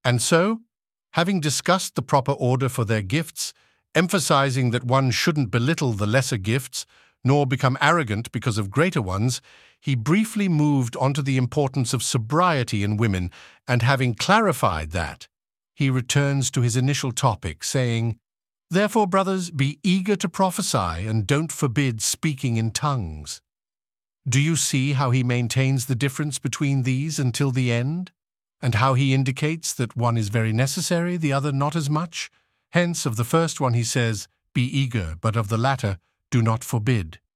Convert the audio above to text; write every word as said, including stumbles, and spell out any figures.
And so, having discussed the proper order for their gifts, emphasizing that one shouldn't belittle the lesser gifts, nor become arrogant because of greater ones, he briefly moved on to the importance of sobriety in women, and having clarified that, he returns to his initial topic, saying, "Therefore, brothers, be eager to prophesy, and don't forbid speaking in tongues." Do you see how he maintains the difference between these until the end? And how he indicates that one is very necessary, the other not as much? Hence, of the first one he says, "Be eager," but of the latter, "Do not forbid."